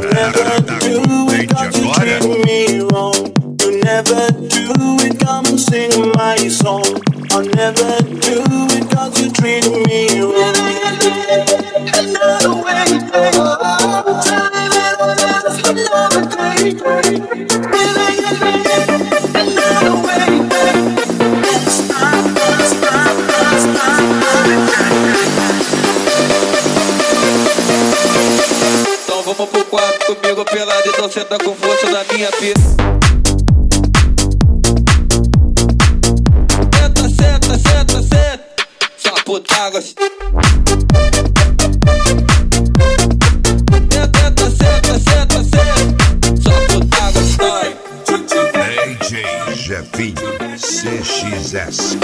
never do it, cause you treat me wrong. You never do it, come and sing my song. I'll never do it, cause you treat me wrong. Another way, time and just another day. Another way, Então vamos pro quarto comigo pelado, então senta com força na minha pista. Senta, senta, senta, senta, só putáguas. Senta, senta, senta, senta, só putáguas. Ai. DJ Jefinho CXS.